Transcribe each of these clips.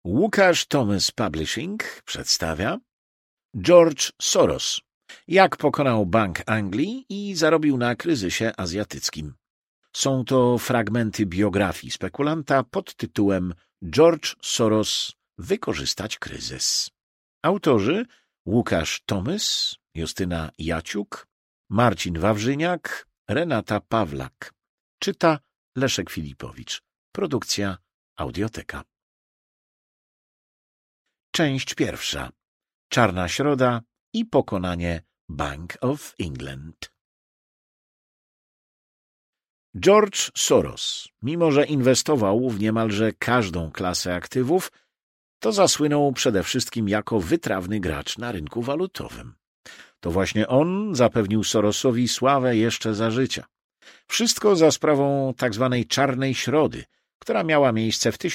Łukasz Thomas Publishing przedstawia George Soros. Jak pokonał Bank Anglii i zarobił na kryzysie azjatyckim. Są to fragmenty biografii spekulanta pod tytułem George Soros wykorzystać kryzys. Autorzy Łukasz Thomas, Justyna Jaciuk, Marcin Wawrzyniak, Renata Pawlak. Czyta Leszek Filipowicz. Produkcja Audioteka. Część pierwsza. Czarna środa i pokonanie Bank of England. George Soros, mimo że inwestował w niemalże każdą klasę aktywów, to zasłynął przede wszystkim jako wytrawny gracz na rynku walutowym. To właśnie on zapewnił Sorosowi sławę jeszcze za życia. Wszystko za sprawą tzw. czarnej środy, która miała miejsce w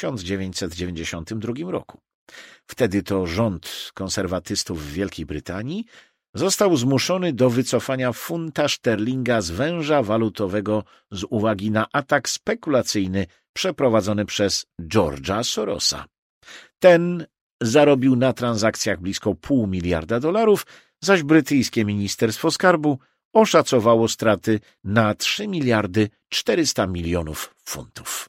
1992 roku. Wtedy to rząd konserwatystów w Wielkiej Brytanii został zmuszony do wycofania funta szterlinga z węża walutowego z uwagi na atak spekulacyjny przeprowadzony przez George'a Sorosa. Ten zarobił na transakcjach blisko $0,5 miliarda, zaś brytyjskie Ministerstwo Skarbu oszacowało straty na 3,4 miliardy funtów.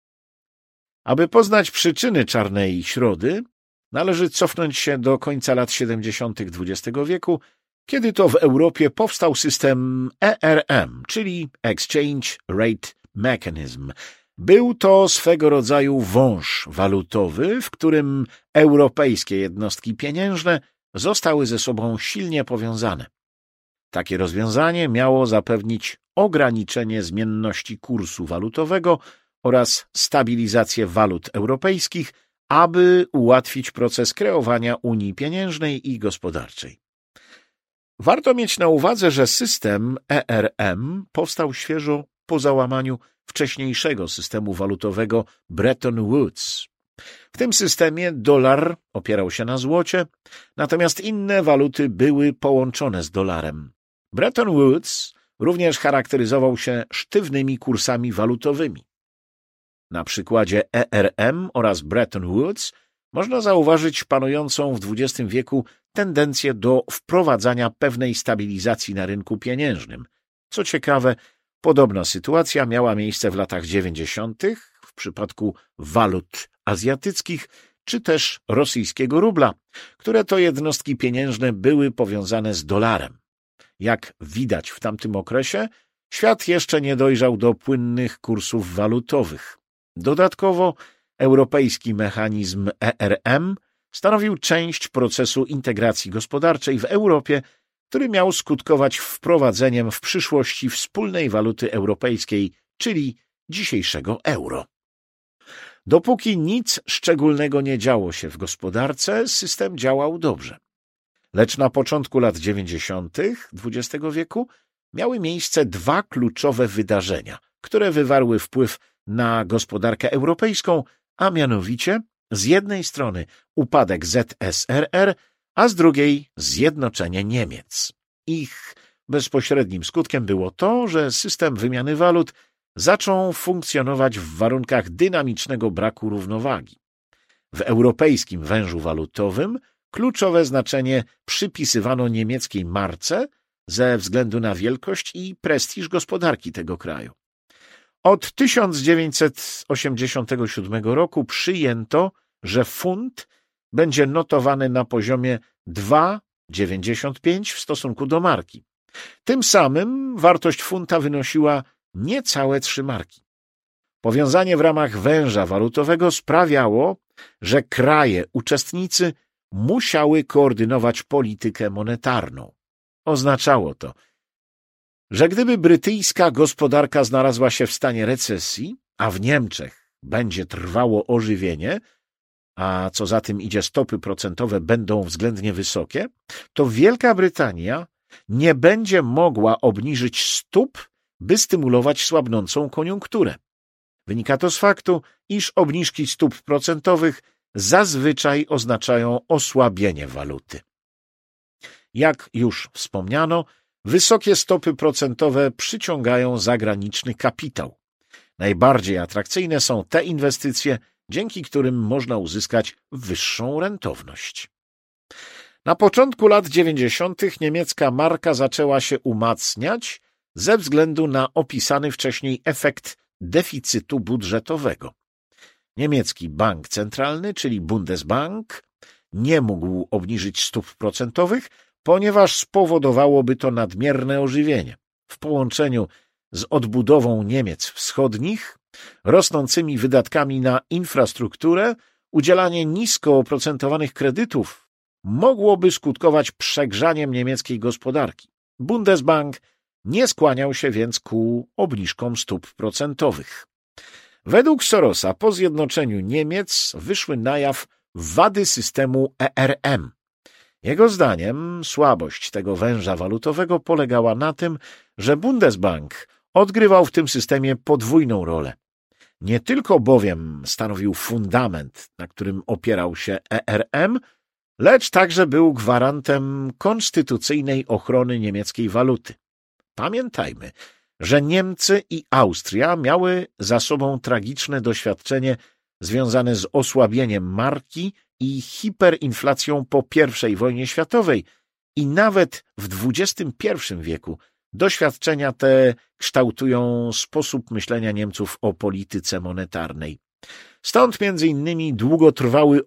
Aby poznać przyczyny czarnej środy, należy cofnąć się do końca lat 70. XX wieku, kiedy to w Europie powstał system ERM, czyli Exchange Rate Mechanism. Był to swego rodzaju wąż walutowy, w którym europejskie jednostki pieniężne zostały ze sobą silnie powiązane. Takie rozwiązanie miało zapewnić ograniczenie zmienności kursu walutowego oraz stabilizację walut europejskich, aby ułatwić proces kreowania Unii Pieniężnej i Gospodarczej. Warto mieć na uwadze, że system ERM powstał świeżo po załamaniu wcześniejszego systemu walutowego Bretton Woods. W tym systemie dolar opierał się na złocie, natomiast inne waluty były połączone z dolarem. Bretton Woods również charakteryzował się sztywnymi kursami walutowymi. Na przykładzie ERM oraz Bretton Woods można zauważyć panującą w XX wieku tendencję do wprowadzania pewnej stabilizacji na rynku pieniężnym. Co ciekawe, podobna sytuacja miała miejsce w latach 90. w przypadku walut azjatyckich czy też rosyjskiego rubla, które to jednostki pieniężne były powiązane z dolarem. Jak widać w tamtym okresie, świat jeszcze nie dojrzał do płynnych kursów walutowych. Dodatkowo europejski mechanizm ERM stanowił część procesu integracji gospodarczej w Europie, który miał skutkować wprowadzeniem w przyszłości wspólnej waluty europejskiej, czyli dzisiejszego euro. Dopóki nic szczególnego nie działo się w gospodarce, system działał dobrze. Lecz na początku lat 90. XX wieku miały miejsce dwa kluczowe wydarzenia, które wywarły wpływ na gospodarkę europejską, a mianowicie z jednej strony upadek ZSRR, a z drugiej zjednoczenie Niemiec. Ich bezpośrednim skutkiem było to, że system wymiany walut zaczął funkcjonować w warunkach dynamicznego braku równowagi. W europejskim wężu walutowym kluczowe znaczenie przypisywano niemieckiej marce ze względu na wielkość i prestiż gospodarki tego kraju. Od 1987 roku przyjęto, że funt będzie notowany na poziomie 2,95 w stosunku do marki. Tym samym wartość funta wynosiła niecałe 3 marki. Powiązanie w ramach węża walutowego sprawiało, że kraje uczestnicy musiały koordynować politykę monetarną. Oznaczało to, że gdyby brytyjska gospodarka znalazła się w stanie recesji, a w Niemczech będzie trwało ożywienie, a co za tym idzie stopy procentowe będą względnie wysokie, to Wielka Brytania nie będzie mogła obniżyć stóp, by stymulować słabnącą koniunkturę. Wynika to z faktu, iż obniżki stóp procentowych zazwyczaj oznaczają osłabienie waluty. Jak już wspomniano, wysokie stopy procentowe przyciągają zagraniczny kapitał. Najbardziej atrakcyjne są te inwestycje, dzięki którym można uzyskać wyższą rentowność. Na początku lat 90. niemiecka marka zaczęła się umacniać ze względu na opisany wcześniej efekt deficytu budżetowego. Niemiecki bank centralny, czyli Bundesbank, nie mógł obniżyć stóp procentowych, ponieważ spowodowałoby to nadmierne ożywienie. W połączeniu z odbudową Niemiec wschodnich, rosnącymi wydatkami na infrastrukturę, udzielanie nisko oprocentowanych kredytów mogłoby skutkować przegrzaniem niemieckiej gospodarki. Bundesbank nie skłaniał się więc ku obniżkom stóp procentowych. Według Sorosa po zjednoczeniu Niemiec wyszły na jaw wady systemu ERM. Jego zdaniem słabość tego węża walutowego polegała na tym, że Bundesbank odgrywał w tym systemie podwójną rolę. Nie tylko bowiem stanowił fundament, na którym opierał się ERM, lecz także był gwarantem konstytucyjnej ochrony niemieckiej waluty. Pamiętajmy, że Niemcy i Austria miały za sobą tragiczne doświadczenie związane z osłabieniem marki i hiperinflacją po I wojnie światowej i nawet w XXI wieku doświadczenia te kształtują sposób myślenia Niemców o polityce monetarnej. Stąd między innymi długotrwały